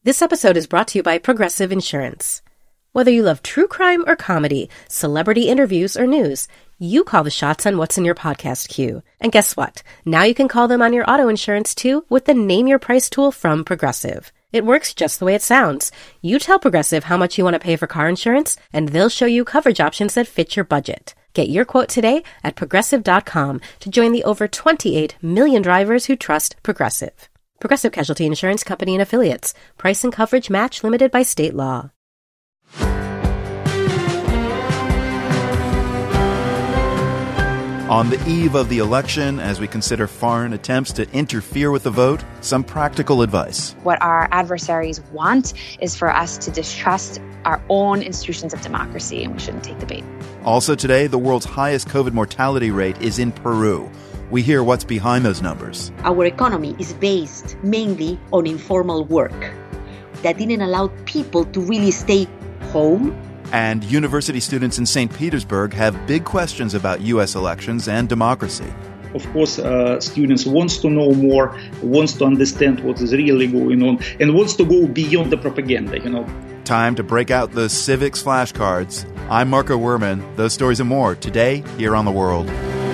This episode is brought to you by Progressive Insurance. Whether you love true crime or comedy, celebrity interviews or news, you call the shots on what's in your podcast queue. And guess what? Now you can call them on your auto insurance too with the Name Your Price tool from Progressive. It works just the way it sounds. You tell Progressive how much you want to pay for car insurance, and they'll show you coverage options that fit your budget. Get your quote today at Progressive.com to join the over 28 million drivers who trust Progressive. Progressive Casualty Insurance Company and Affiliates. Price and coverage match limited by state law. On the eve of the election, as we consider foreign attempts to interfere with the vote, some practical advice. What our adversaries want is for us to distrust our own institutions of democracy, and we shouldn't take the bait. Also today, the world's highest COVID mortality rate is in Peru. We hear what's behind those numbers. Our economy is based mainly on informal work that didn't allow people to really stay home. And university students in St. Petersburg have big questions about U.S. elections and democracy. Of course, students wants to know more, wants to understand what is really going on, and wants to go beyond the propaganda, Time to break out the civics flashcards. I'm Marco Werman. Those stories and more today here on The World.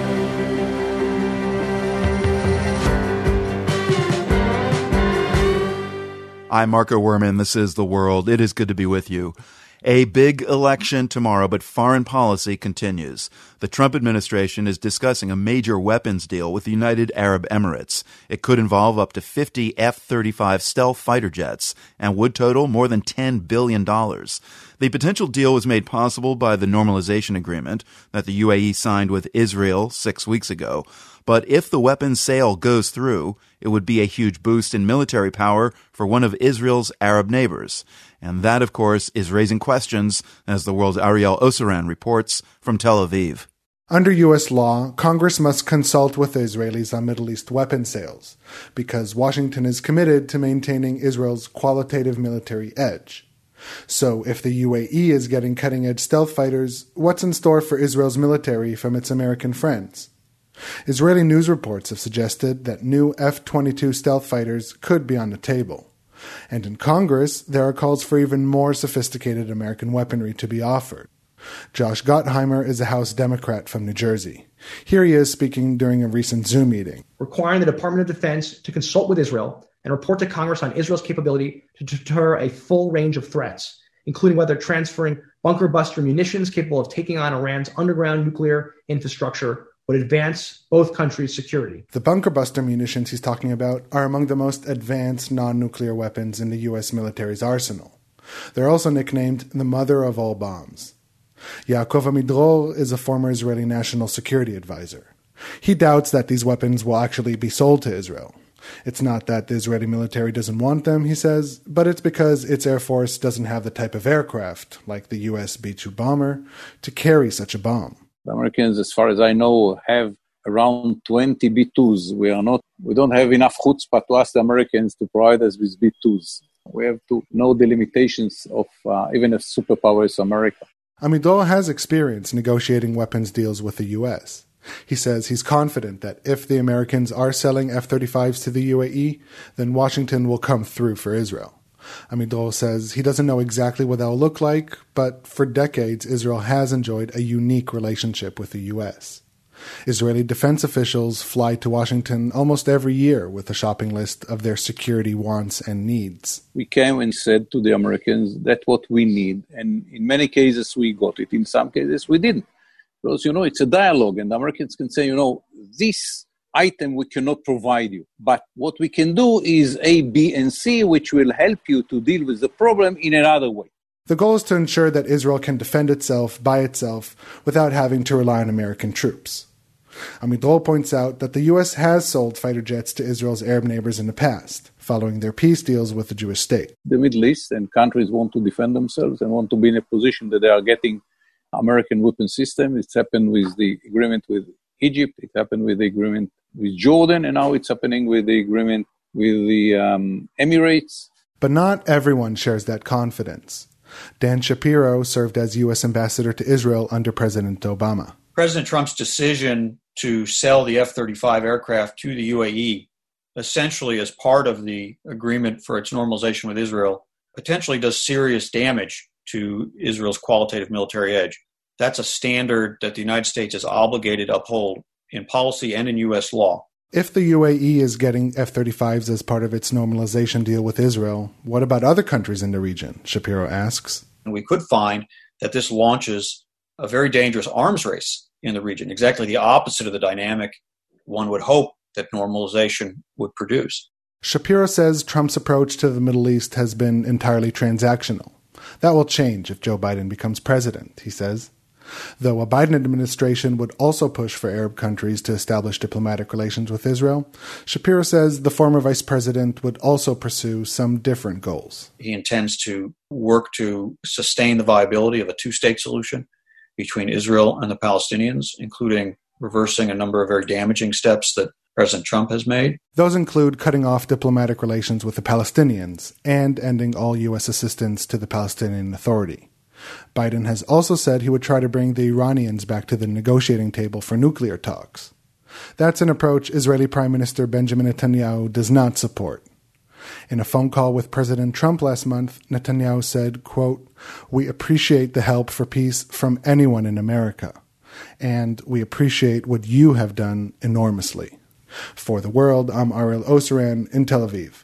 I'm Marco Werman. This is The World. It is good to be with you. A big election tomorrow, but foreign policy continues. The Trump administration is discussing a major weapons deal with the United Arab Emirates. It could involve up to 50 F-35 stealth fighter jets and would total more than $10 billion. The potential deal was made possible by the normalization agreement that the UAE signed with Israel 6 weeks ago. But if the weapons sale goes through, it would be a huge boost in military power for one of Israel's Arab neighbors. And that, of course, is raising questions, as the world's Ariel Osaran reports from Tel Aviv. Under U.S. law, Congress must consult with the Israelis on Middle East weapon sales, because Washington is committed to maintaining Israel's qualitative military edge. So if the UAE is getting cutting-edge stealth fighters, what's in store for Israel's military from its American friends? Israeli news reports have suggested that new F-22 stealth fighters could be on the table. And in Congress, there are calls for even more sophisticated American weaponry to be offered. Josh Gottheimer is a House Democrat from New Jersey. Here he is speaking during a recent Zoom meeting. Requiring the Department of Defense to consult with Israel and report to Congress on Israel's capability to deter a full range of threats, including whether transferring bunker buster munitions capable of taking on Iran's underground nuclear infrastructure would advance both countries' security. The bunker buster munitions he's talking about are among the most advanced non-nuclear weapons in the U.S. military's arsenal. They're also nicknamed the mother of all bombs. Yaakov Amidror is a former Israeli national security advisor. He doubts that these weapons will actually be sold to Israel. It's not that the Israeli military doesn't want them, he says, but it's because its Air Force doesn't have the type of aircraft, like the U.S. B-2 bomber, to carry such a bomb. The Americans, as far as I know, have around 20 B-2s. We don't have enough chutzpah to ask the Americans to provide us with B-2s. We have to know the limitations of even a superpower is America. Amidror has experience negotiating weapons deals with the U.S. He says he's confident that if the Americans are selling F-35s to the UAE, then Washington will come through for Israel. Amidror says he doesn't know exactly what that'll look like, but for decades, Israel has enjoyed a unique relationship with the U.S. Israeli defense officials fly to Washington almost every year with a shopping list of their security wants and needs. We came and said to the Americans, that's what we need. And in many cases, we got it. In some cases, we didn't. Because, it's a dialogue, and the Americans can say, this item we cannot provide you. But what we can do is A, B, and C, which will help you to deal with the problem in another way. The goal is to ensure that Israel can defend itself by itself without having to rely on American troops. Amidror points out that the U.S. has sold fighter jets to Israel's Arab neighbors in the past, following their peace deals with the Jewish state. The Middle East and countries want to defend themselves and want to be in a position that they are getting American weapon system. It's happened with the agreement with Egypt. It happened with the agreement with Jordan. And now it's happening with the agreement with the Emirates. But not everyone shares that confidence. Dan Shapiro served as U.S. ambassador to Israel under President Obama. President Trump's decision to sell the F-35 aircraft to the UAE essentially as part of the agreement for its normalization with Israel, potentially does serious damage to Israel's qualitative military edge. That's a standard that the United States is obligated to uphold in policy and in U.S. law. If the UAE is getting F-35s as part of its normalization deal with Israel, what about other countries in the region? Shapiro asks. And we could find that this launches a very dangerous arms race in the region, exactly the opposite of the dynamic one would hope that normalization would produce. Shapiro says Trump's approach to the Middle East has been entirely transactional. That will change if Joe Biden becomes president, he says. Though a Biden administration would also push for Arab countries to establish diplomatic relations with Israel, Shapiro says the former vice president would also pursue some different goals. He intends to work to sustain the viability of a two-state solution between Israel and the Palestinians, including reversing a number of very damaging steps that President Trump has made. Those include cutting off diplomatic relations with the Palestinians and ending all U.S. assistance to the Palestinian Authority. Biden has also said he would try to bring the Iranians back to the negotiating table for nuclear talks. That's an approach Israeli Prime Minister Benjamin Netanyahu does not support. In a phone call with President Trump last month, Netanyahu said, quote, "We appreciate the help for peace from anyone in America, and we appreciate what you have done enormously." For The World, I'm Ariel Oseran in Tel Aviv.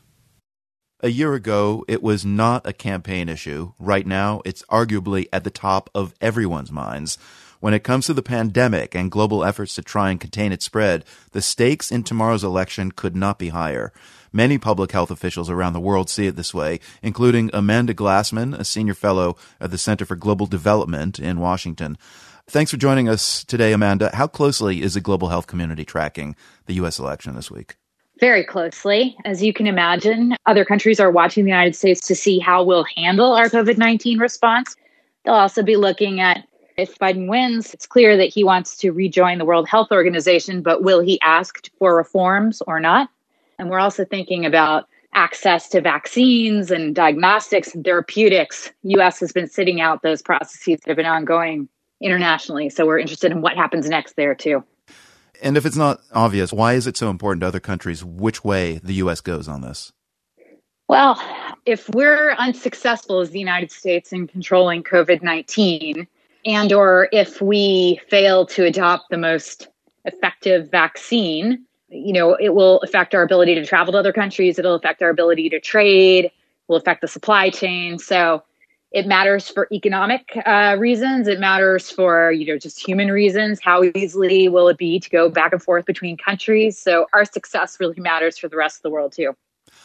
A year ago, it was not a campaign issue. Right now, it's arguably at the top of everyone's minds. When it comes to the pandemic and global efforts to try and contain its spread, the stakes in tomorrow's election could not be higher. Many public health officials around the world see it this way, including Amanda Glassman, a senior fellow at the Center for Global Development in Washington. Thanks for joining us today, Amanda. How closely is the global health community tracking the U.S. election this week? Very closely. As you can imagine, other countries are watching the United States to see how we'll handle our COVID-19 response. They'll also be looking at if Biden wins, it's clear that he wants to rejoin the World Health Organization, but will he ask for reforms or not? And we're also thinking about access to vaccines and diagnostics and therapeutics. U.S. has been sitting out those processes that have been ongoing internationally. So we're interested in what happens next there, too. And if it's not obvious, why is it so important to other countries which way the U.S. goes on this? Well, if we're unsuccessful as the United States in controlling COVID-19, and or if we fail to adopt the most effective vaccine, it will affect our ability to travel to other countries. It'll affect our ability to trade, will affect the supply chain. So it matters for economic reasons. It matters for, just human reasons. How easily will it be to go back and forth between countries? So our success really matters for the rest of the world, too.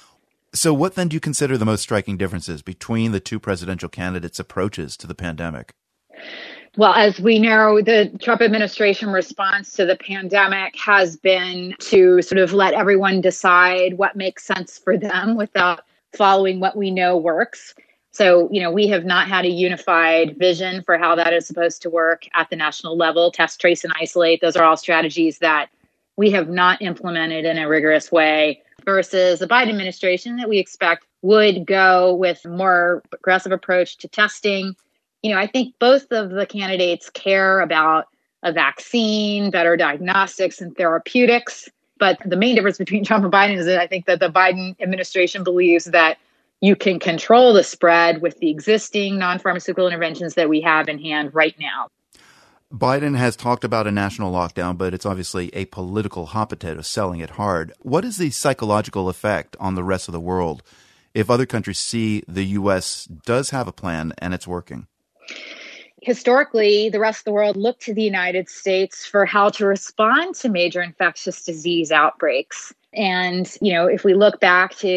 So what then do you consider the most striking differences between the two presidential candidates' approaches to the pandemic? Well, as we know, the Trump administration response to the pandemic has been to sort of let everyone decide what makes sense for them without following what we know works. So, we have not had a unified vision for how that is supposed to work at the national level. Test, trace, and isolate. Those are all strategies that we have not implemented in a rigorous way versus the Biden administration that we expect would go with a more aggressive approach to testing. I think both of the candidates care about a vaccine, better diagnostics, and therapeutics. But the main difference between Trump and Biden is that I think that the Biden administration believes that you can control the spread with the existing non-pharmaceutical interventions that we have in hand right now. Biden has talked about a national lockdown, but it's obviously a political hot potato selling it hard. What is the psychological effect on the rest of the world if other countries see the U.S. does have a plan and it's working? Historically, the rest of the world looked to the United States for how to respond to major infectious disease outbreaks. And, if we look back to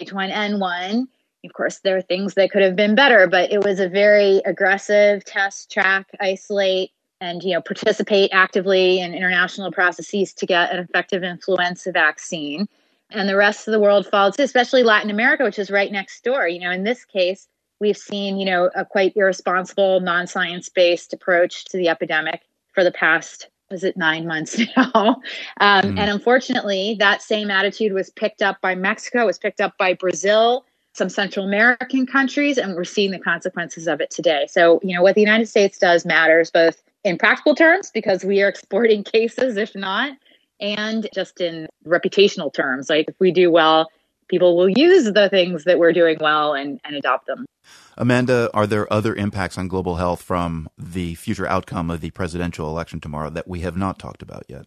H1N1, of course, there are things that could have been better, but it was a very aggressive test, track, isolate, and, participate actively in international processes to get an effective influenza vaccine. And the rest of the world followed, especially Latin America, which is right next door. In this case, we've seen, a quite irresponsible, non-science-based approach to the epidemic for the past, 9 months now? And unfortunately, that same attitude was picked up by Mexico, was picked up by Brazil, some Central American countries, and we're seeing the consequences of it today. So, what the United States does matters both in practical terms, because we are exporting cases, if not, and just in reputational terms. Like if we do well, people will use the things that we're doing well and adopt them. Amanda, are there other impacts on global health from the future outcome of the presidential election tomorrow that we have not talked about yet?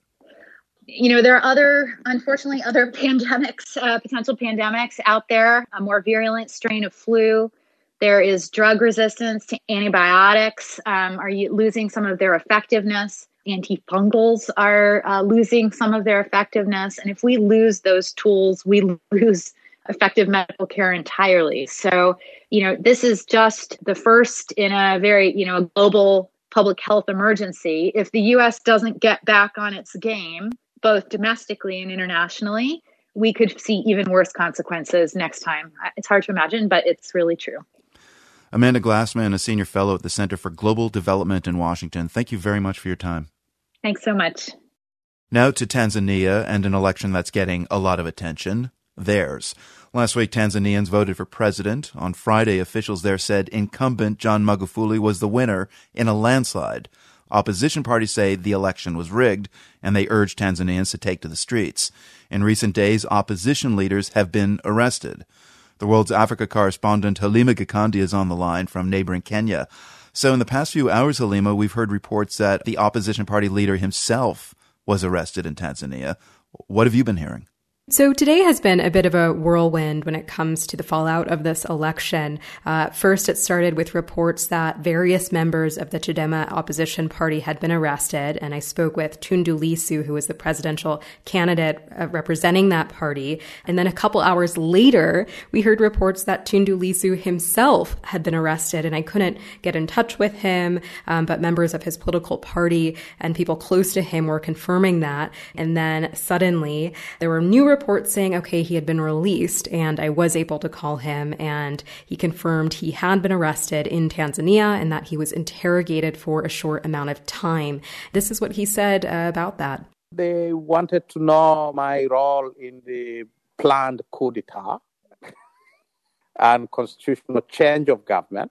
There are unfortunately, other pandemics, potential pandemics out there, a more virulent strain of flu. There is drug resistance to antibiotics. Are losing some of their effectiveness? Antifungals are losing some of their effectiveness. And if we lose those tools, we lose effective medical care entirely. So, this is just the first in a very, global public health emergency. If the U.S. doesn't get back on its game, both domestically and internationally, we could see even worse consequences next time. It's hard to imagine, but it's really true. Amanda Glassman, a senior fellow at the Center for Global Development in Washington. Thank you very much for your time. Thanks so much. Now to Tanzania and an election that's getting a lot of attention, theirs. Last week, Tanzanians voted for president. On Friday, officials there said incumbent John Magufuli was the winner in a landslide. Opposition parties say the election was rigged, and they urge Tanzanians to take to the streets. In recent days, opposition leaders have been arrested. The World's Africa correspondent Halima Gikandi is on the line from neighboring Kenya. So in the past few hours, Halima, we've heard reports that the opposition party leader himself was arrested in Tanzania. What have you been hearing? So today has been a bit of a whirlwind when it comes to the fallout of this election. First, it started with reports that various members of the Chadema opposition party had been arrested, and I spoke with Tundu Lissu, who was the presidential candidate representing that party. And then a couple hours later, we heard reports that Tundu Lissu himself had been arrested, and I couldn't get in touch with him, but members of his political party and people close to him were confirming that. And then suddenly, there were new reports saying, okay, he had been released, and I was able to call him, and he confirmed he had been arrested in Tanzania and that he was interrogated for a short amount of time. This is what he said about that. They wanted to know my role in the planned coup d'etat and constitutional change of government.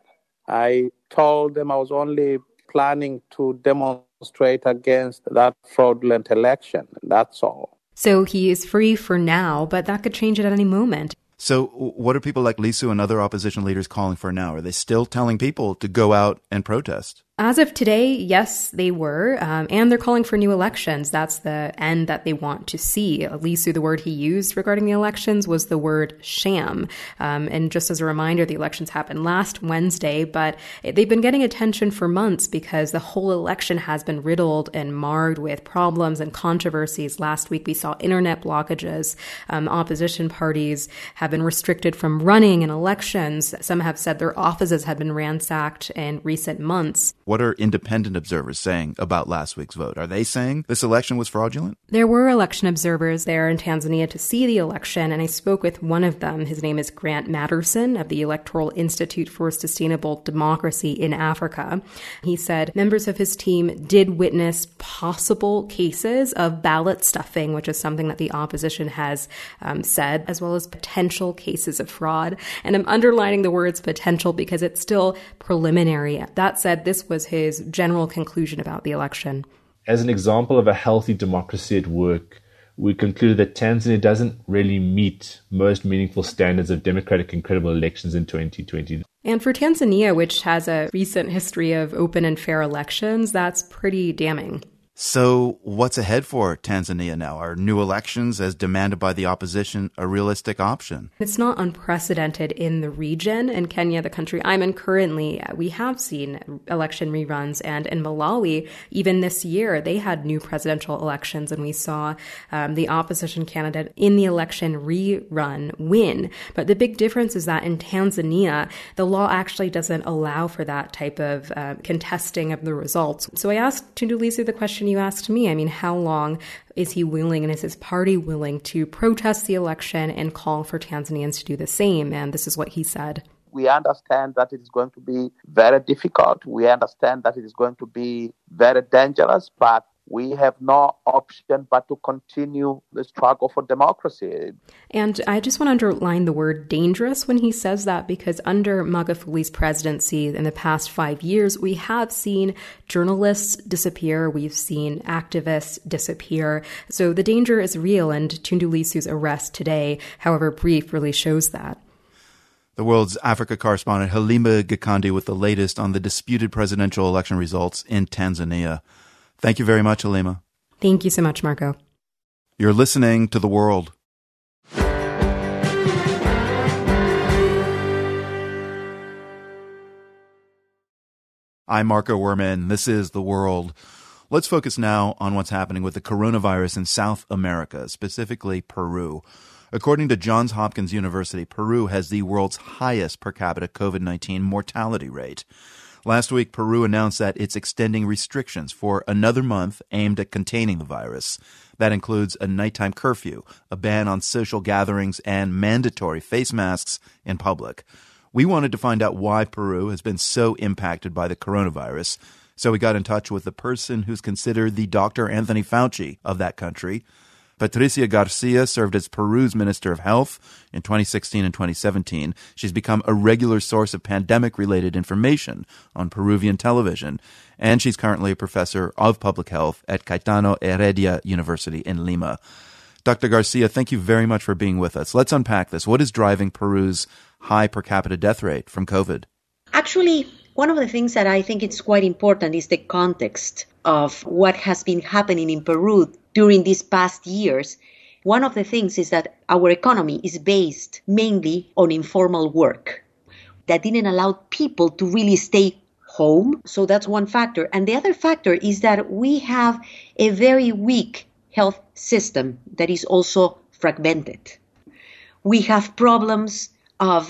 I told them I was only planning to demonstrate against that fraudulent election. That's all. So he is free for now, but that could change at any moment. So what are people like Lissu and other opposition leaders calling for now? Are they still telling people to go out and protest? As of today, yes, they were, and they're calling for new elections. That's the end that they want to see. Lissu, the word he used regarding the elections was the word sham. And just as a reminder, the elections happened last Wednesday, but they've been getting attention for months because the whole election has been riddled and marred with problems and controversies. Last week, we saw internet blockages. Opposition parties have been restricted from running in elections. Some have said their offices had been ransacked in recent months. What are independent observers saying about last week's vote? Are they saying this election was fraudulent? There were election observers there in Tanzania to see the election, and I spoke with one of them. His name is Grant Matterson of the Electoral Institute for Sustainable Democracy in Africa. He said members of his team did witness possible cases of ballot stuffing, which is something that the opposition has said, as well as potential cases of fraud. And I'm underlining the words potential because it's still preliminary. That said, this was his general conclusion about the election. As an example of a healthy democracy at work, we concluded that Tanzania doesn't really meet most meaningful standards of democratic and credible elections in 2020. And for Tanzania, which has a recent history of open and fair elections, that's pretty damning. So what's ahead for Tanzania now? Are new elections, as demanded by the opposition, a realistic option? It's not unprecedented in the region. In Kenya, the country I'm in currently, we have seen election reruns. And in Malawi, even this year, they had new presidential elections. And we saw the opposition candidate in the election rerun win. But the big difference is that in Tanzania, the law actually doesn't allow for that type of contesting of the results. So I asked Tundu Lissu the question you asked me. I mean, how long is he willing and is his party willing to protest the election and call for Tanzanians to do the same? And this is what he said. We understand that it is going to be very difficult. We understand that it is going to be very dangerous, but we have no option but to continue the struggle for democracy. And I just want to underline the word dangerous when he says that, because under Magufuli's presidency in the past 5 years, we have seen journalists disappear. We've seen activists disappear. So the danger is real, and Tundu Lissu's arrest today, however brief, really shows that. The World's Africa correspondent Halima Gikandi with the latest on the disputed presidential election results in Tanzania. Thank you very much, Halima. Thank you so much, Marco. You're listening to The World. I'm Marco Werman. This is The World. Let's focus now on what's happening with the coronavirus in South America, specifically Peru. According to Johns Hopkins University, Peru has the world's highest per capita COVID-19 mortality rate. Last week, Peru announced that it's extending restrictions for another month aimed at containing the virus. That includes a nighttime curfew, a ban on social gatherings, and mandatory face masks in public. We wanted to find out why Peru has been so impacted by the coronavirus, so we got in touch with the person who's considered the Dr. Anthony Fauci of that country. Patricia Garcia served as Peru's Minister of Health in 2016 and 2017. She's become a regular source of pandemic-related information on Peruvian television, and she's currently a professor of public health at Cayetano Heredia University in Lima. Dr. Garcia, thank you very much for being with us. Let's unpack this. What is driving Peru's high per capita death rate from COVID? Actually, one of the things that I think it's quite important is the context of what has been happening in Peru during these past years. One of the things is that our economy is based mainly on informal work that didn't allow people to really stay home. So that's one factor. And the other factor is that we have a very weak health system that is also fragmented. We have problems of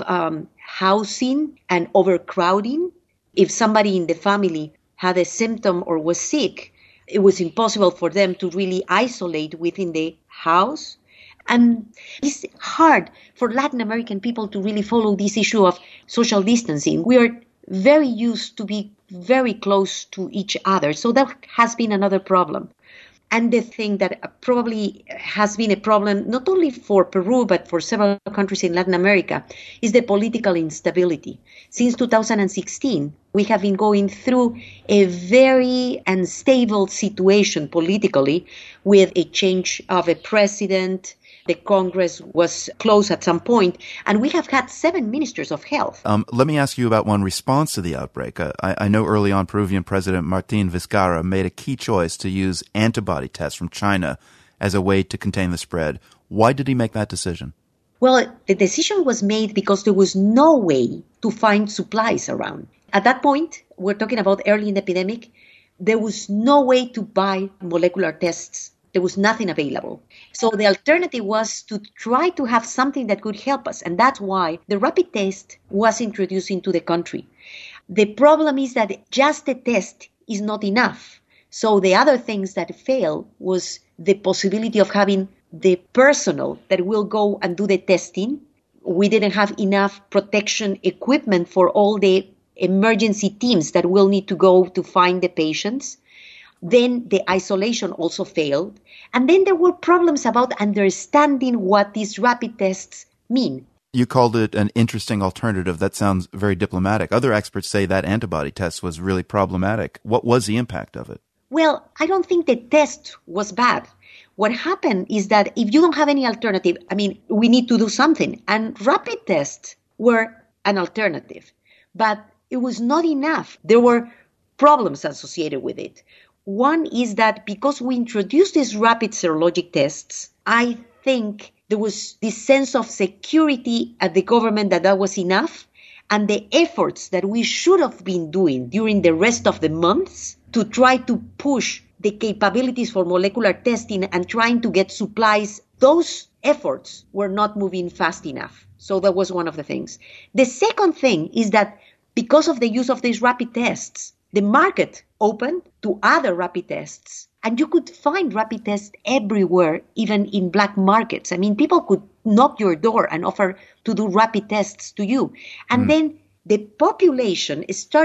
housing and overcrowding. If somebody in the family had a symptom or was sick, it was impossible for them to really isolate within the house. And it's hard for Latin American people to really follow this issue of social distancing. We are very used to be very close to each other. So that has been another problem. And the thing that probably has been a problem, not only for Peru, but for several countries in Latin America, is the political instability. Since 2016, we have been going through a very unstable situation politically with a change of a president. The Congress was closed at some point, and we have had 7 ministers of health. Let me ask you about one response to the outbreak. I know early on Peruvian President Martín Vizcarra made a key choice to use antibody tests from China as a way to contain the spread. Why did he make that decision? Well, the decision was made because there was no way to find supplies around. At that point, we're talking about early in the epidemic, there was no way to buy molecular tests. There was nothing available. So the alternative was to try to have something that could help us. And that's why the rapid test was introduced into the country. The problem is that just the test is not enough. So the other things that failed was the possibility of having the personnel that will go and do the testing. We didn't have enough protection equipment for all the emergency teams that will need to go to find the patients. Then the isolation also failed. And then there were problems about understanding what these rapid tests mean. You called it an interesting alternative. That sounds very diplomatic. Other experts say that antibody test was really problematic. What was the impact of it? Well, I don't think the test was bad. What happened is that if you don't have any alternative, we need to do something. And rapid tests were an alternative. But it was not enough. There were problems associated with it. One is that because we introduced these rapid serologic tests, I think there was this sense of security at the government that was enough, and the efforts that we should have been doing during the rest of the months to try to push the capabilities for molecular testing and trying to get supplies, those efforts were not moving fast enough. So that was one of the things. The second thing is that because of the use of these rapid tests, the market opened to other rapid tests, and you could find rapid tests everywhere, even in black markets. People could knock your door and offer to do rapid tests to you. And then the population started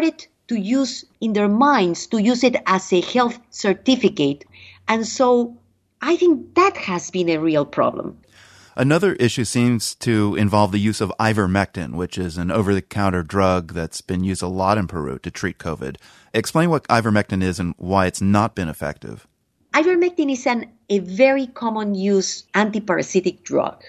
to use in their minds, to use it as a health certificate. And so I think that has been a real problem. Another issue seems to involve the use of ivermectin, which is an over-the-counter drug that's been used a lot in Peru to treat COVID. Explain what ivermectin is and why it's not been effective. Ivermectin is a very common use antiparasitic drug.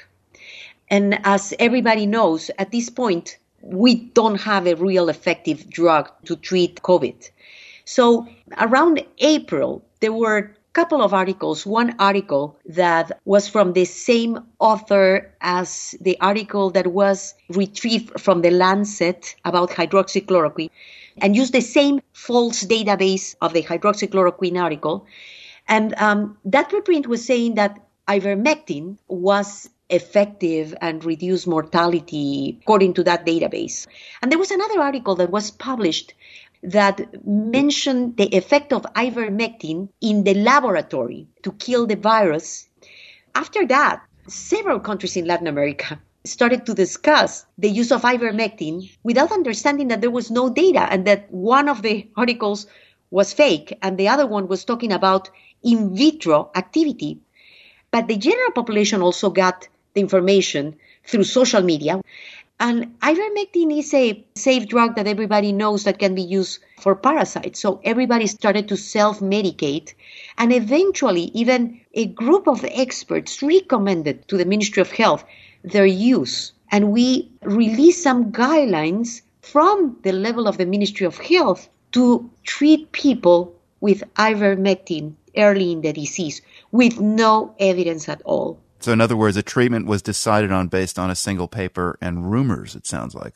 And as everybody knows, at this point, we don't have a real effective drug to treat COVID. So around April, there were couple of articles, one article that was from the same author as the article that was retrieved from the Lancet about hydroxychloroquine and used the same false database of the hydroxychloroquine article. And that preprint was saying that ivermectin was effective and reduced mortality according to that database. And there was another article that was published that mentioned the effect of ivermectin in the laboratory to kill the virus. After that, several countries in Latin America started to discuss the use of ivermectin without understanding that there was no data and that one of the articles was fake and the other one was talking about in vitro activity. But the general population also got the information through social media. And ivermectin is a safe drug that everybody knows that can be used for parasites. So everybody started to self-medicate. And eventually, even a group of experts recommended to the Ministry of Health their use. And we released some guidelines from the level of the Ministry of Health to treat people with ivermectin early in the disease with no evidence at all. So in other words, a treatment was decided on based on a single paper and rumors, it sounds like.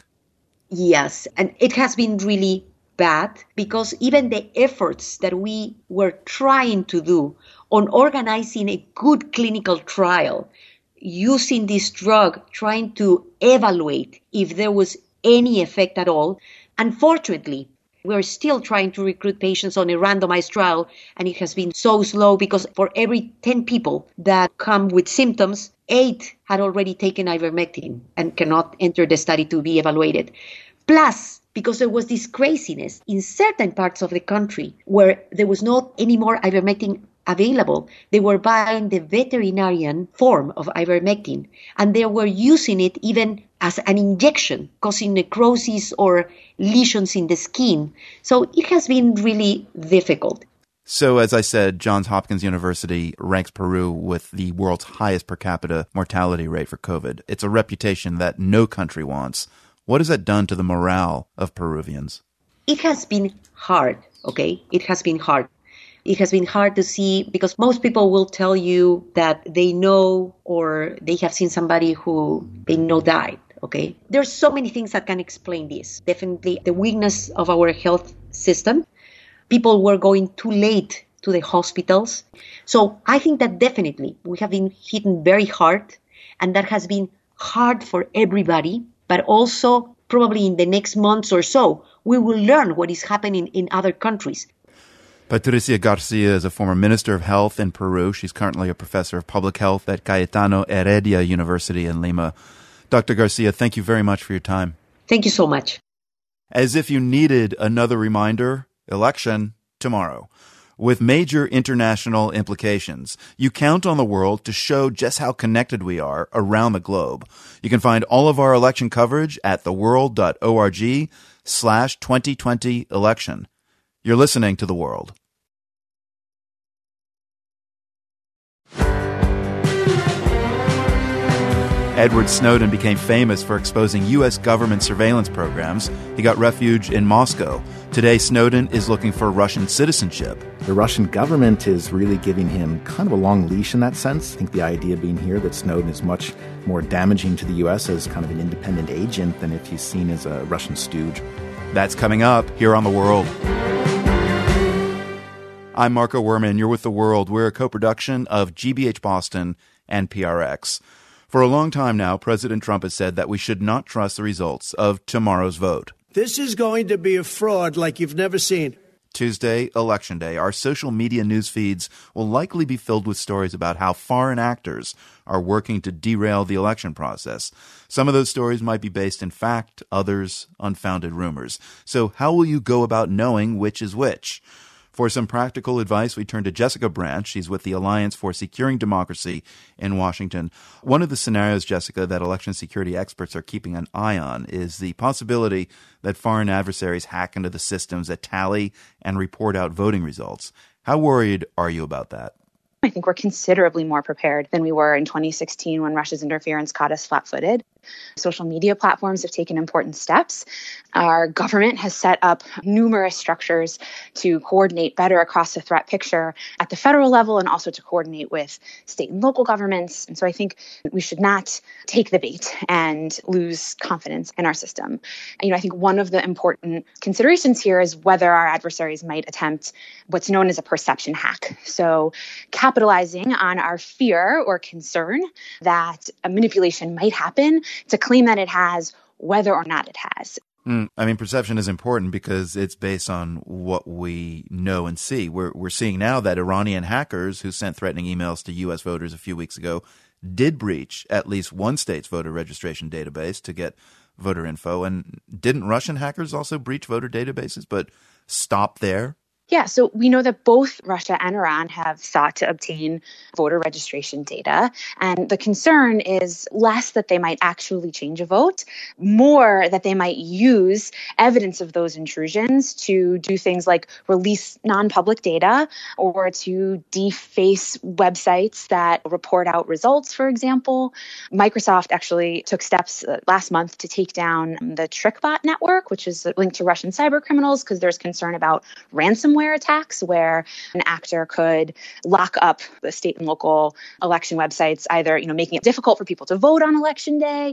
Yes, and it has been really bad because even the efforts that we were trying to do on organizing a good clinical trial, using this drug, trying to evaluate if there was any effect at all, unfortunately, we're still trying to recruit patients on a randomized trial, and it has been so slow because for every 10 people that come with symptoms, 8 had already taken ivermectin and cannot enter the study to be evaluated. Plus, because there was this craziness in certain parts of the country where there was not any more ivermectin available, they were buying the veterinarian form of ivermectin, and they were using it even as an injection, causing necrosis or lesions in the skin. So it has been really difficult. So, as I said, Johns Hopkins University ranks Peru with the world's highest per capita mortality rate for COVID. It's a reputation that no country wants. What has that done to the morale of Peruvians? It has been hard, okay? It has been hard. It has been hard to see because most people will tell you that they know or they have seen somebody who they know died, okay? There's so many things that can explain this. Definitely the weakness of our health system. People were going too late to the hospitals. So I think that definitely we have been hit very hard, and that has been hard for everybody, but also probably in the next months or so, we will learn what is happening in other countries. Patricia Garcia is a former Minister of Health in Peru. She's currently a professor of public health at Cayetano Heredia University in Lima. Dr. Garcia, thank you very much for your time. Thank you so much. As if you needed another reminder, election tomorrow. With major international implications, you count on the world to show just how connected we are around the globe. You can find all of our election coverage at theworld.org/2020election. You're listening to The World. Edward Snowden became famous for exposing U.S. government surveillance programs. He got refuge in Moscow. Today, Snowden is looking for Russian citizenship. The Russian government is really giving him kind of a long leash in that sense. I think the idea being here that Snowden is much more damaging to the U.S. as kind of an independent agent than if he's seen as a Russian stooge. That's coming up here on The World. I'm Marco Werman. You're with The World. We're a co-production of GBH Boston and PRX. For a long time now, President Trump has said that we should not trust the results of tomorrow's vote. This is going to be a fraud like you've never seen. Tuesday, Election Day, our social media news feeds will likely be filled with stories about how foreign actors are working to derail the election process. Some of those stories might be based in fact, others unfounded rumors. So how will you go about knowing which is which? For some practical advice, we turn to Jessica Branch. She's with the Alliance for Securing Democracy in Washington. One of the scenarios, Jessica, that election security experts are keeping an eye on is the possibility that foreign adversaries hack into the systems that tally and report out voting results. How worried are you about that? I think we're considerably more prepared than we were in 2016 when Russia's interference caught us flat-footed. Social media platforms have taken important steps. Our government has set up numerous structures to coordinate better across the threat picture at the federal level and also to coordinate with state and local governments. And so I think we should not take the bait and lose confidence in our system. I think one of the important considerations here is whether our adversaries might attempt what's known as a perception hack. So capitalizing on our fear or concern that a manipulation might happen to claim that it has, whether or not it has. Perception is important because it's based on what we know and see. We're seeing now that Iranian hackers who sent threatening emails to U.S. voters a few weeks ago did breach at least one state's voter registration database to get voter info. And didn't Russian hackers also breach voter databases, but stop there? Yeah, so we know that both Russia and Iran have sought to obtain voter registration data. And the concern is less that they might actually change a vote, more that they might use evidence of those intrusions to do things like release non-public data or to deface websites that report out results, for example. Microsoft actually took steps last month to take down the TrickBot network, which is linked to Russian cyber criminals, because there's concern about ransomware attacks where an actor could lock up the state and local election websites, either making it difficult for people to vote on election day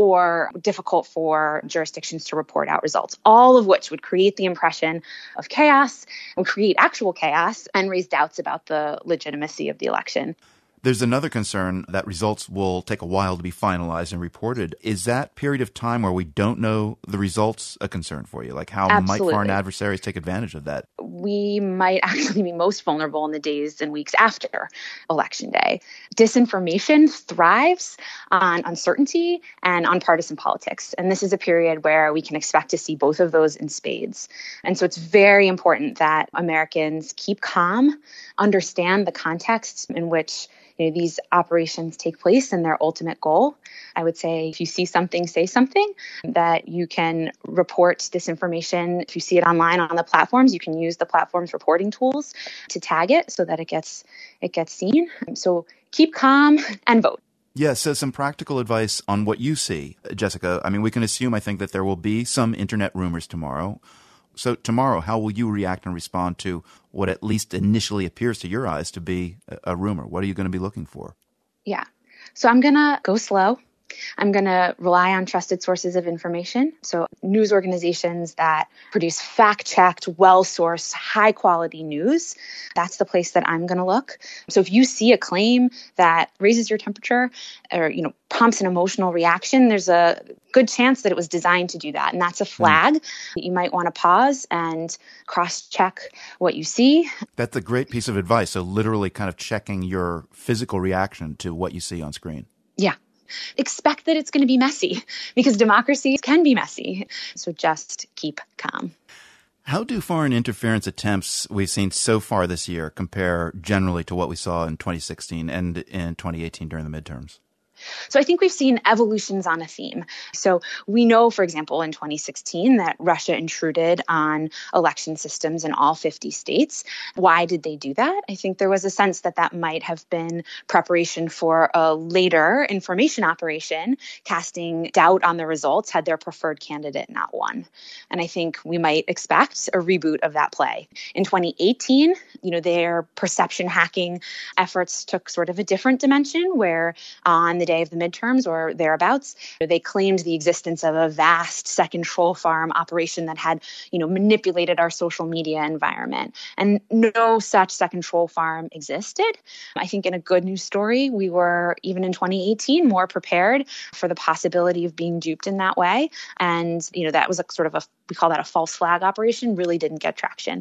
or difficult for jurisdictions to report out results, all of which would create the impression of chaos, would create actual chaos, and raise doubts about the legitimacy of the election. There's another concern that results will take a while to be finalized and reported. Is that period of time where we don't know the results a concern for you? Like how Absolutely. Might foreign adversaries take advantage of that? We might actually be most vulnerable in the days and weeks after Election Day. Disinformation thrives on uncertainty and on partisan politics. And this is a period where we can expect to see both of those in spades. And so it's very important that Americans keep calm, understand the context in which these operations take place and their ultimate goal. I would say if you see something, say something, that you can report disinformation. If you see it online on the platforms, you can use the platform's reporting tools to tag it so that it gets seen. So keep calm and vote. Yeah, so some practical advice on what you see, Jessica. We can assume, I think, that there will be some internet rumors tomorrow. So tomorrow, how will you react and respond to what at least initially appears to your eyes to be a rumor? What are you going to be looking for? Yeah. So I'm going to go slow. I'm going to rely on trusted sources of information. So news organizations that produce fact-checked, well-sourced, high-quality news, that's the place that I'm going to look. So if you see a claim that raises your temperature or, prompts an emotional reaction, there's a good chance that it was designed to do that. And that's a flag that you might want to pause and cross-check what you see. That's a great piece of advice. So literally kind of checking your physical reaction to what you see on screen. Yeah. Expect that it's going to be messy because democracies can be messy. So just keep calm. How do foreign interference attempts we've seen so far this year compare generally to what we saw in 2016 and in 2018 during the midterms? So I think we've seen evolutions on a theme. So we know, for example, in 2016 that Russia intruded on election systems in all 50 states. Why did they do that? I think there was a sense that that might have been preparation for a later information operation, casting doubt on the results had their preferred candidate not won. And I think we might expect a reboot of that play. In 2018, their perception hacking efforts took sort of a different dimension where on the day of the midterms or thereabouts, they claimed the existence of a vast second troll farm operation that had, manipulated our social media environment. And no such second troll farm existed. I think in a good news story, we were, even in 2018, more prepared for the possibility of being duped in that way. And, that was we call that a false flag operation, really didn't get traction.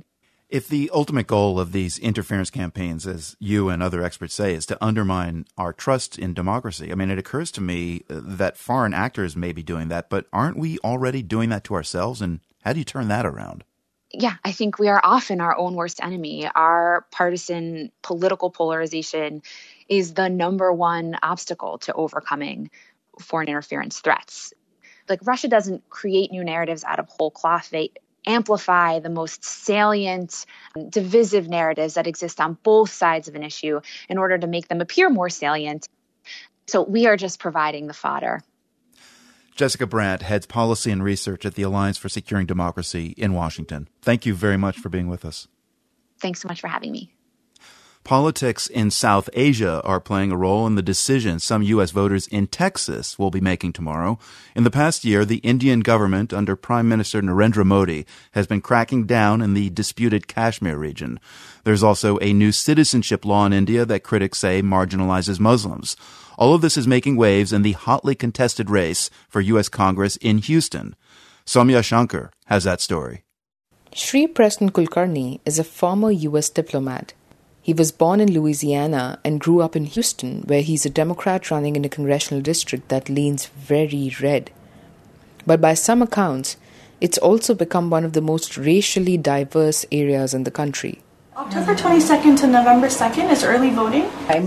If the ultimate goal of these interference campaigns, as you and other experts say, is to undermine our trust in democracy, I mean, it occurs to me that foreign actors may be doing that, but aren't we already doing that to ourselves? And how do you turn that around? Yeah, I think we are often our own worst enemy. Our partisan political polarization is the number one obstacle to overcoming foreign interference threats. Like, Russia doesn't create new narratives out of whole cloth. They amplify the most salient, divisive narratives that exist on both sides of an issue in order to make them appear more salient. So we are just providing the fodder. Jessica Brandt heads policy and research at the Alliance for Securing Democracy in Washington. Thank you very much for being with us. Thanks so much for having me. Politics in South Asia are playing a role in the decision some U.S. voters in Texas will be making tomorrow. In the past year, the Indian government under Prime Minister Narendra Modi has been cracking down in the disputed Kashmir region. There's also a new citizenship law in India that critics say marginalizes Muslims. All of this is making waves in the hotly contested race for U.S. Congress in Houston. Soumya Shankar has that story. Sri Preston Kulkarni is a former U.S. diplomat. He was born in Louisiana and grew up in Houston, where he's a Democrat running in a congressional district that leans very red. But by some accounts, it's also become one of the most racially diverse areas in the country. October 22nd to November 2nd is early voting.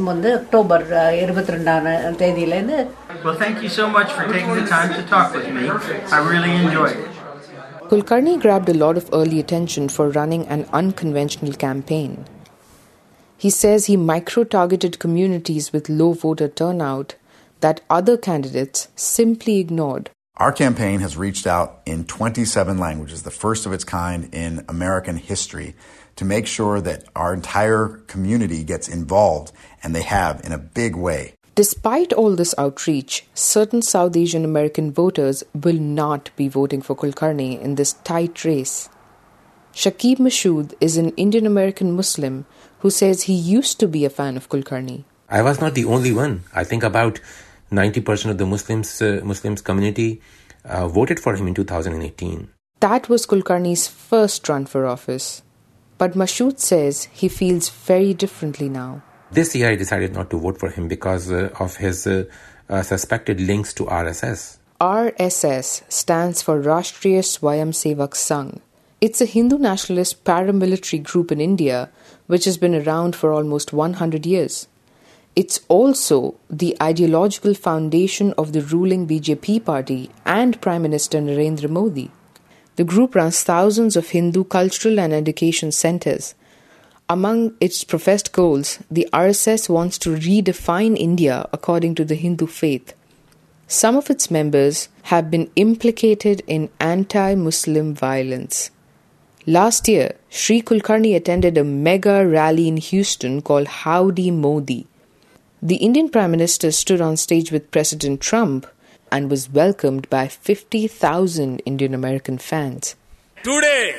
Well, thank you so much for taking the time to talk with me. I really enjoyed it. Kulkarni grabbed a lot of early attention for running an unconventional campaign. He says he micro-targeted communities with low voter turnout that other candidates simply ignored. Our campaign has reached out in 27 languages, the first of its kind in American history, to make sure that our entire community gets involved, and they have in a big way. Despite all this outreach, certain South Asian American voters will not be voting for Kulkarni in this tight race. Shakib Mashood is an Indian American Muslim who says he used to be a fan of Kulkarni. I was not the only one. I think about 90% of the Muslims community voted for him in 2018. That was Kulkarni's first run for office. But Mashood says he feels very differently now. This year I decided not to vote for him because of his suspected links to RSS. RSS stands for Rashtriya Swayam Sevak Sangh. It's a Hindu nationalist paramilitary group in India which has been around for almost 100 years. It's also the ideological foundation of the ruling BJP party and Prime Minister Narendra Modi. The group runs thousands of Hindu cultural and education centers. Among its professed goals, the RSS wants to redefine India according to the Hindu faith. Some of its members have been implicated in anti-Muslim violence. Last year, Sri Kulkarni attended a mega rally in Houston called Howdy Modi. The Indian Prime Minister stood on stage with President Trump and was welcomed by 50,000 Indian American fans. Today,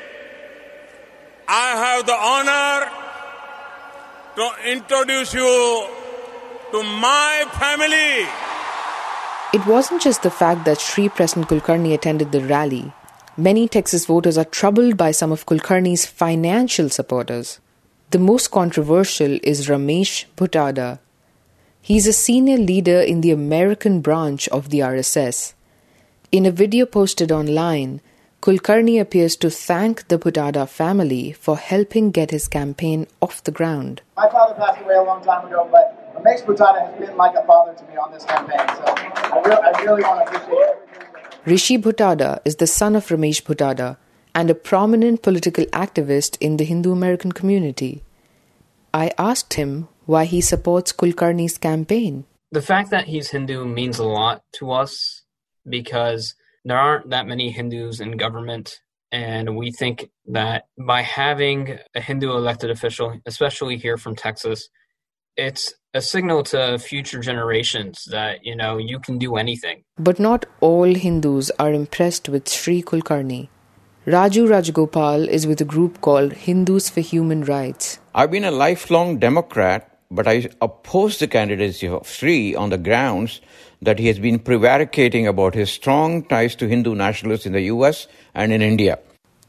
I have the honor to introduce you to my family. It wasn't just the fact that Sri Preston Kulkarni attended the rally. Many Texas voters are troubled by some of Kulkarni's financial supporters. The most controversial is Ramesh Bhuttada. He's a senior leader in the American branch of the RSS. In a video posted online, Kulkarni appears to thank the Bhuttada family for helping get his campaign off the ground. My father passed away a long time ago, but Ramesh Bhuttada has been like a father to me on this campaign, so I really want to appreciate everything. Rishi Bhuttada is the son of Ramesh Bhuttada and a prominent political activist in the Hindu American community. I asked him why he supports Kulkarni's campaign. The fact that he's Hindu means a lot to us because there aren't that many Hindus in government, and we think that by having a Hindu elected official, especially here from Texas, it's a signal to future generations that, you can do anything. But not all Hindus are impressed with Sri Kulkarni. Raju Rajagopal is with a group called Hindus for Human Rights. I've been a lifelong Democrat, but I oppose the candidacy of Sri on the grounds that he has been prevaricating about his strong ties to Hindu nationalists in the US and in India.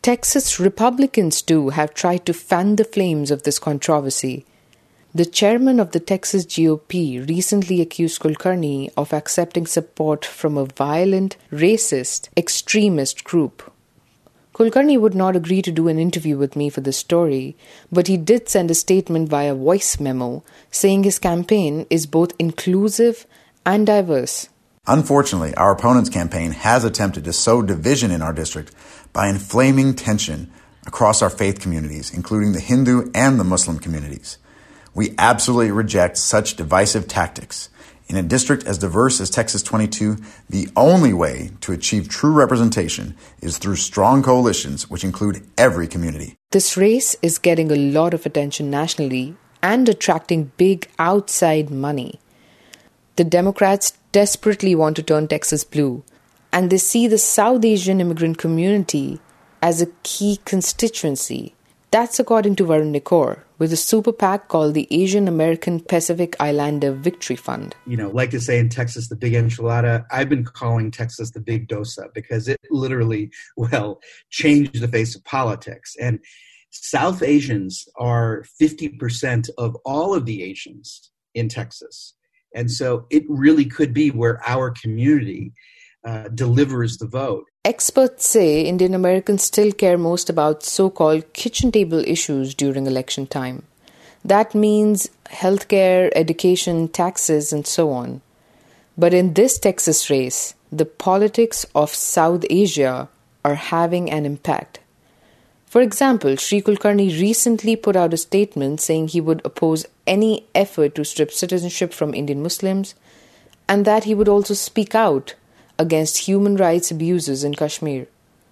Texas Republicans, too, have tried to fan the flames of this controversy. The chairman of the Texas GOP recently accused Kulkarni of accepting support from a violent, racist, extremist group. Kulkarni would not agree to do an interview with me for this story, but he did send a statement via voice memo saying his campaign is both inclusive and diverse. Unfortunately, our opponent's campaign has attempted to sow division in our district by inflaming tension across our faith communities, including the Hindu and the Muslim communities. We absolutely reject such divisive tactics. In a district as diverse as Texas 22, the only way to achieve true representation is through strong coalitions which include every community. This race is getting a lot of attention nationally and attracting big outside money. The Democrats desperately want to turn Texas blue, and they see the South Asian immigrant community as a key constituency. That's according to Varun Nikor, with a super PAC called the Asian American Pacific Islander Victory Fund. Like to say in Texas, the big enchilada, I've been calling Texas the big dosa because it literally, changed the face of politics. And South Asians are 50% of all of the Asians in Texas. And so it really could be where our community delivers the vote. Experts say Indian Americans still care most about so-called kitchen table issues during election time. That means healthcare, education, taxes, and so on. But in this Texas race, the politics of South Asia are having an impact. For example, Sri Kulkarni recently put out a statement saying he would oppose any effort to strip citizenship from Indian Muslims, and that he would also speak out against human rights abuses in Kashmir.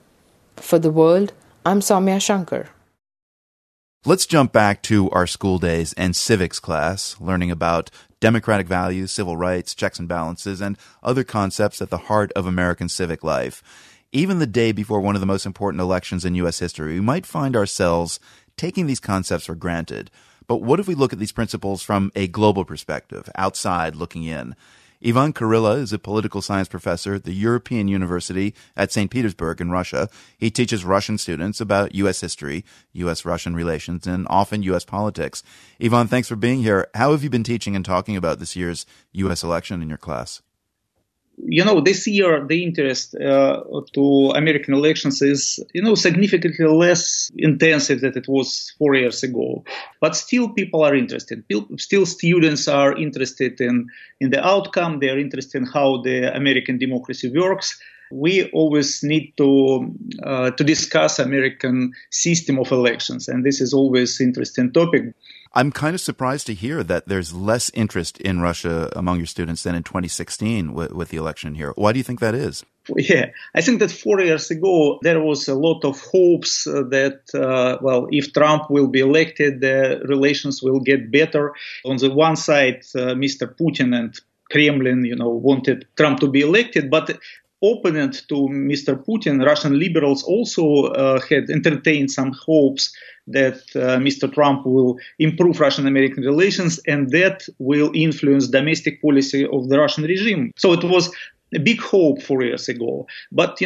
For The World, I'm Soumya Shankar. Let's jump back to our school days and civics class, learning about democratic values, civil rights, checks and balances, and other concepts at the heart of American civic life. Even the day before one of the most important elections in U.S. history, we might find ourselves taking these concepts for granted. But what if we look at these principles from a global perspective, outside looking in? Ivan Kurila is a political science professor at the European University at St. Petersburg in Russia. He teaches Russian students about U.S. history, U.S.-Russian relations, and often U.S. politics. Ivan, thanks for being here. How have you been teaching and talking about this year's U.S. election in your class? This year, the interest to American elections is, significantly less intensive than it was 4 years ago. But still, people are interested. Still, students are interested in the outcome. They are interested in how the American democracy works. We always need to discuss American system of elections, and this is always an interesting topic. I'm kind of surprised to hear that there's less interest in Russia among your students than in 2016 with the election here. Why do you think that is? Yeah, I think that 4 years ago, there was a lot of hopes that, if Trump will be elected, the relations will get better. On the one side, Mr. Putin and Kremlin, wanted Trump to be elected, but opponent to Mr. Putin, Russian liberals also had entertained some hopes that Mr. Trump will improve Russian-American relations and that will influence domestic policy of the Russian regime. So it was a big hope 4 years ago. But,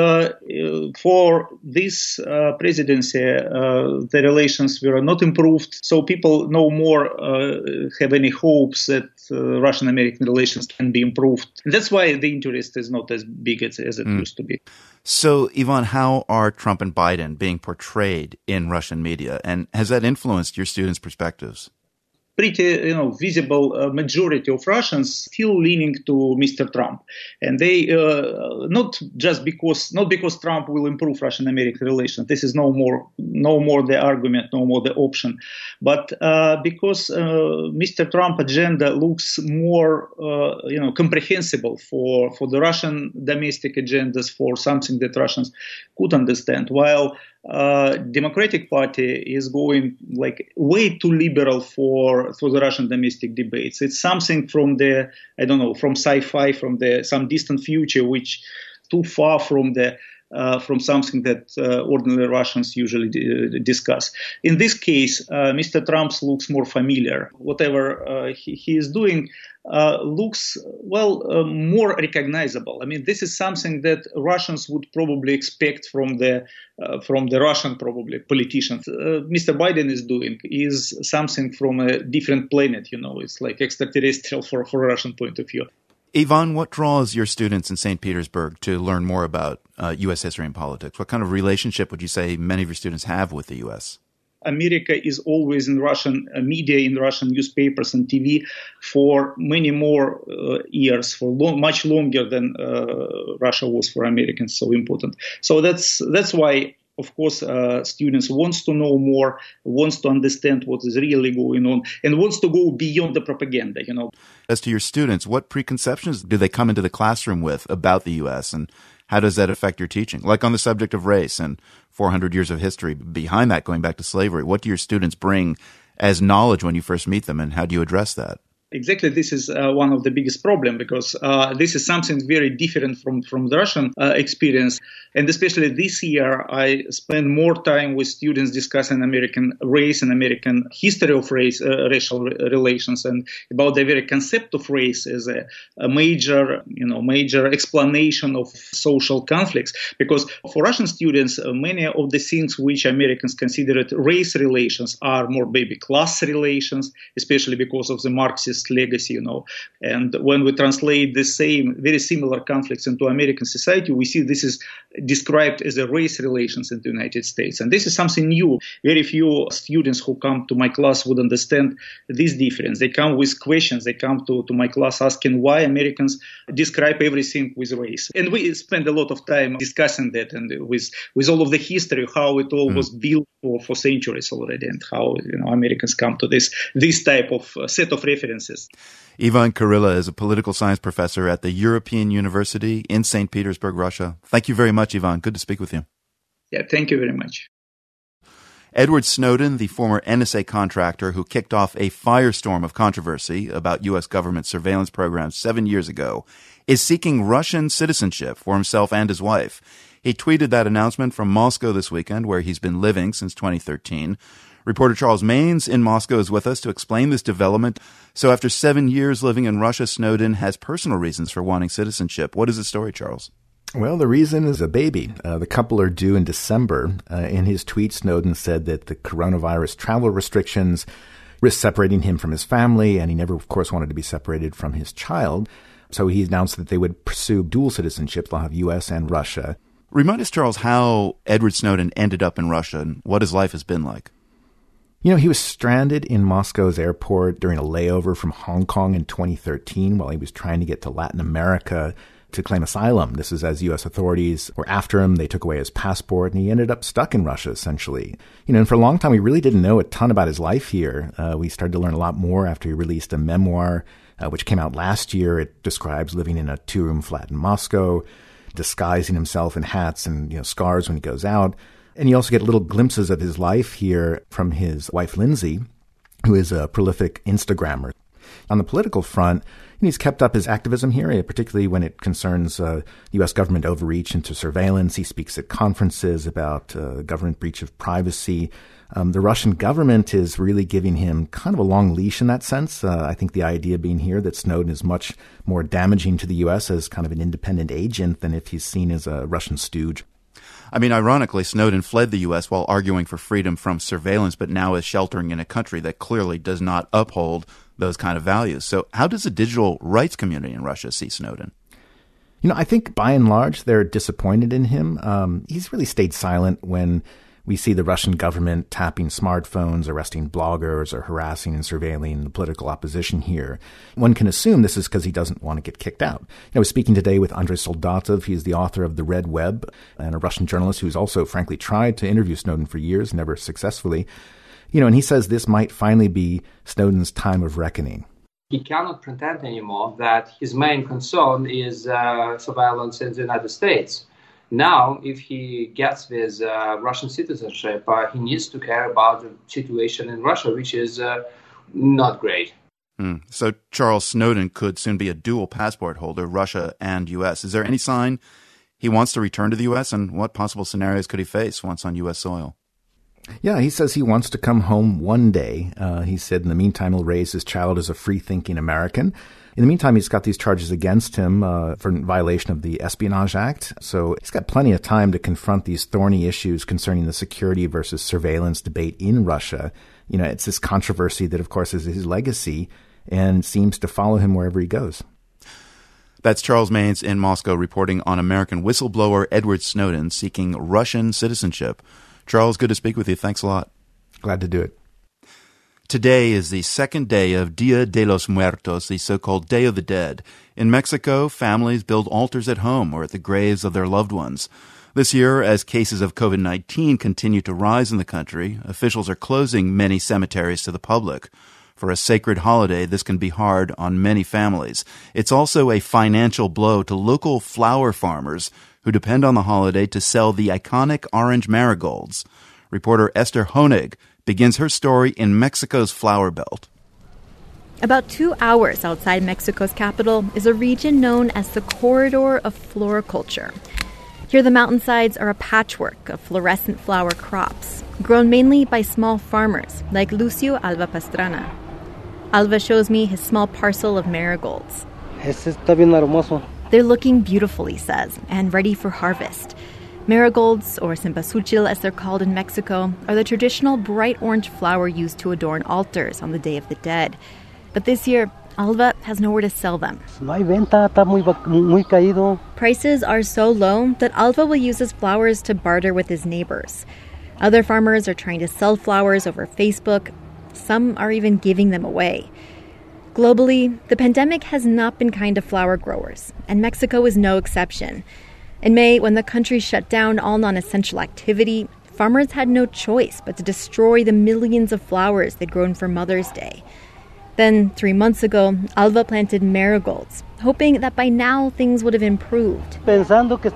for this presidency, the relations were not improved. So people no more have any hopes that Russian-American relations can be improved. That's why the interest is not as big as it used to be. So, Ivan, how are Trump and Biden being portrayed in Russian media? And has that influenced your students' perspectives? Pretty, visible majority of Russians still leaning to Mr. Trump, and they not because Trump will improve Russian-American relations. This is no more the argument, no more the option, but because Mr. Trump agenda looks more, comprehensible for the Russian domestic agendas, for something that Russians could understand, while Democratic Party is going way too liberal for the Russian domestic debates. It's something from from sci-fi, from some distant future, which too far from the from something that ordinary Russians usually discuss. In this case, Mr. Trump looks more familiar. Whatever he is doing looks, more recognizable. I mean, this is something that Russians would probably expect from the Russian, probably, politicians. Mr. Biden is doing is something from a different planet, it's like extraterrestrial for a Russian point of view. Ivan, what draws your students in St. Petersburg to learn more about U.S. history and politics? What kind of relationship would you say many of your students have with the U.S.? America is always in Russian media, in Russian newspapers and TV for many more years, for much longer than Russia was for Americans so important. So that's why, of course, students wants to know more, wants to understand what is really going on, and wants to go beyond the propaganda, As to your students, what preconceptions do they come into the classroom with about the U.S., and how does that affect your teaching? Like on the subject of race and 400 years of history behind that, going back to slavery, what do your students bring as knowledge when you first meet them, and how do you address that? Exactly, this is one of the biggest problems because this is something very different from the Russian experience. And especially this year, I spent more time with students discussing American race and American history of racial relations, and about the very concept of race as a major explanation of social conflicts. Because for Russian students, many of the things which Americans considered race relations are more maybe class relations, especially because of the Marxist legacy, And when we translate the same, very similar conflicts into American society, we see this is described as a race relations in the United States. And this is something new. Very few students who come to my class would understand this difference. They come with questions. They come to my class asking why Americans describe everything with race. And we spend a lot of time discussing that and with all of the history, how it all was built for centuries already, and how Americans come to this type of set of references. Ivan Kurila is a political science professor at the European University in St. Petersburg, Russia. Thank you very much, Ivan. Good to speak with you. Yeah, thank you very much. Edward Snowden, the former NSA contractor who kicked off a firestorm of controversy about U.S. government surveillance programs 7 years ago, is seeking Russian citizenship for himself and his wife. He tweeted that announcement from Moscow this weekend, where he's been living since 2013. Reporter Charles Maynes in Moscow is with us to explain this development. So after 7 years living in Russia, Snowden has personal reasons for wanting citizenship. What is the story, Charles? Well, the reason is a baby. The couple are due in December. In his tweet, Snowden said that the coronavirus travel restrictions risk separating him from his family, and he never, of course, wanted to be separated from his child. So he announced that they would pursue dual citizenship. They'll have U.S. and Russia. Remind us, Charles, how Edward Snowden ended up in Russia and what his life has been like. He was stranded in Moscow's airport during a layover from Hong Kong in 2013 while he was trying to get to Latin America to claim asylum. This is as U.S. authorities were after him. They took away his passport, and he ended up stuck in Russia, essentially. And for a long time, we really didn't know a ton about his life here. We started to learn a lot more after he released a memoir, which came out last year. It describes living in a 2-room flat in Moscow, disguising himself in hats and scarves when he goes out. And you also get little glimpses of his life here from his wife, Lindsay, who is a prolific Instagrammer. On the political front, he's kept up his activism here, particularly when it concerns U.S. government overreach into surveillance. He speaks at conferences about government breach of privacy. The Russian government is really giving him kind of a long leash in that sense. I think the idea being here that Snowden is much more damaging to the U.S. as kind of an independent agent than if he's seen as a Russian stooge. I mean, ironically, Snowden fled the U.S. while arguing for freedom from surveillance, but now is sheltering in a country that clearly does not uphold those kind of values. So how does the digital rights community in Russia see Snowden? I think by and large, they're disappointed in him. He's really stayed silent when we see the Russian government tapping smartphones, arresting bloggers, or harassing and surveilling the political opposition here. One can assume this is because he doesn't want to get kicked out. I was speaking today with Andrei Soldatov. He's the author of The Red Web and a Russian journalist who's also, frankly, tried to interview Snowden for years, never successfully. And he says this might finally be Snowden's time of reckoning. He cannot pretend anymore that his main concern is surveillance in the United States. Now, if he gets this Russian citizenship, he needs to care about the situation in Russia, which is not great. So Charles Snowden could soon be a dual passport holder, Russia and U.S. Is there any sign he wants to return to the U.S., and what possible scenarios could he face once on U.S. soil? Yeah, he says he wants to come home one day. He said in the meantime he'll raise his child as a free-thinking American. In the meantime, he's got these charges against him for violation of the Espionage Act. So he's got plenty of time to confront these thorny issues concerning the security versus surveillance debate in Russia. You know, it's this controversy that, of course, is his legacy and seems to follow him wherever he goes. That's Charles Maynes in Moscow reporting on American whistleblower Edward Snowden seeking Russian citizenship. Charles, good to speak with you. Thanks a lot. Glad to do it. Today is the second day of Dia de los Muertos, the so-called Day of the Dead. In Mexico, families build altars at home or at the graves of their loved ones. This year, as cases of COVID-19 continue to rise in the country, officials are closing many cemeteries to the public. For a sacred holiday, this can be hard on many families. It's also a financial blow to local flower farmers who depend on the holiday to sell the iconic orange marigolds. Reporter Esther Honig begins her story in Mexico's flower belt. About 2 hours outside Mexico's capital is a region known as the Corridor of Floriculture. Here the mountainsides are a patchwork of fluorescent flower crops, grown mainly by small farmers like Lucio Alva Pastrana. Alva shows me his small parcel of marigolds. They're looking beautiful, he says, and ready for harvest. Marigolds, or cempasúchil as they're called in Mexico, are the traditional bright orange flower used to adorn altars on the Day of the Dead. But this year, Alva has nowhere to sell them. Prices are so low that Alva will use his flowers to barter with his neighbors. Other farmers are trying to sell flowers over Facebook. Some are even giving them away. Globally, the pandemic has not been kind to flower growers, and Mexico is no exception. In May, when the country shut down all non-essential activity, farmers had no choice but to destroy the millions of flowers they'd grown for Mother's Day. Then, 3 months ago, Alva planted marigolds, hoping that by now things would have improved. But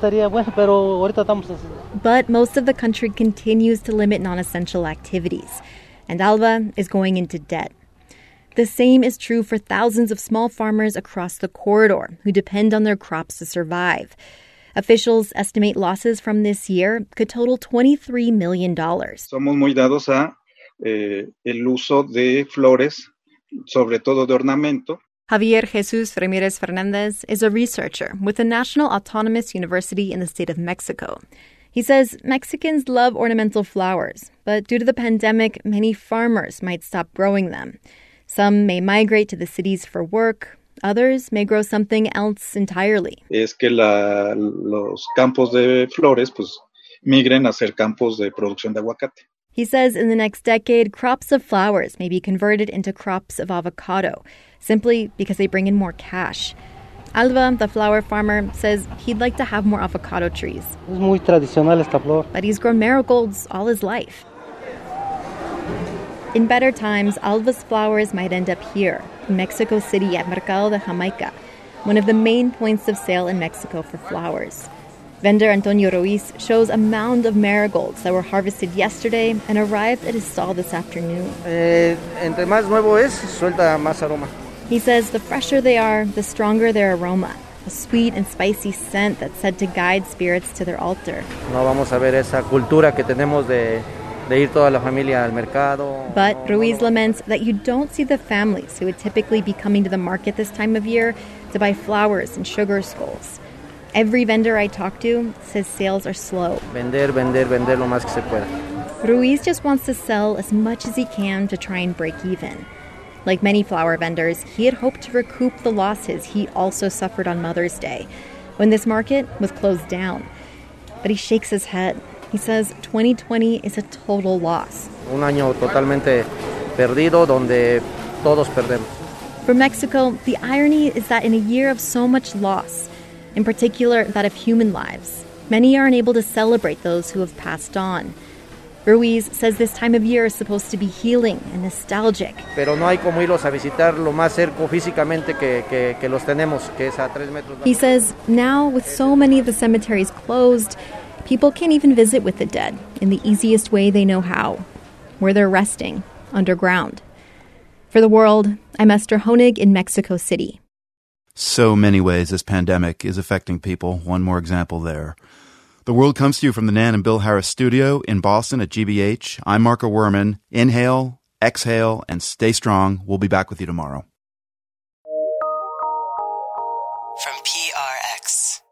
most of the country continues to limit non-essential activities, and Alva is going into debt. The same is true for thousands of small farmers across the corridor who depend on their crops to survive. Officials estimate losses from this year could total $23 million. Somos muy dados a el uso de flores, sobre todo de ornamento. Javier Jesus Ramirez Fernandez is a researcher with the National Autonomous University in the state of Mexico. He says Mexicans love ornamental flowers, but due to the pandemic, many farmers might stop growing them. Some may migrate to the cities for work. Others may grow something else entirely. Es que los campos de flores migren a ser campos de producción de aguacate. He says in the next decade, crops of flowers may be converted into crops of avocado, simply because they bring in more cash. Alva, the flower farmer, says he'd like to have more avocado trees. Es muy tradicional esta flor. But he's grown marigolds all his life. In better times, Alva's flowers might end up here, in Mexico City at Mercado de Jamaica, one of the main points of sale in Mexico for flowers. Vendor Antonio Ruiz shows a mound of marigolds that were harvested yesterday and arrived at his stall this afternoon. Entre más nuevo es, suelta más aroma. He says the fresher they are, the stronger their aroma, a sweet and spicy scent that's said to guide spirits to their altar. No vamos a ver esa cultura que tenemos de ir toda la familia al mercado. But Ruiz laments that you don't see the families who would typically be coming to the market this time of year to buy flowers and sugar skulls. Every vendor I talk to says sales are slow. Vender lo más que se pueda. Ruiz just wants to sell as much as he can to try and break even. Like many flower vendors, he had hoped to recoup the losses he also suffered on Mother's Day, when this market was closed down. But he shakes his head. He says 2020 is a total loss. Un año totalmente perdido donde todos perdemos. For Mexico, the irony is that in a year of so much loss, in particular that of human lives, many are unable to celebrate those who have passed on. Ruiz says this time of year is supposed to be healing and nostalgic. Pero no hay como irlos a visitar lo más cerca físicamente que los tenemos, que es a 3 metros. He says now, with so many of the cemeteries closed, people can't even visit with the dead in the easiest way they know how, where they're resting, underground. For The World, I'm Esther Honig in Mexico City. so many ways this pandemic is affecting people. One more example there. The World comes to you from the Nan and Bill Harris studio in Boston at GBH. I'm Marco Werman. Inhale, exhale, and stay strong. We'll be back with you tomorrow. From PRX.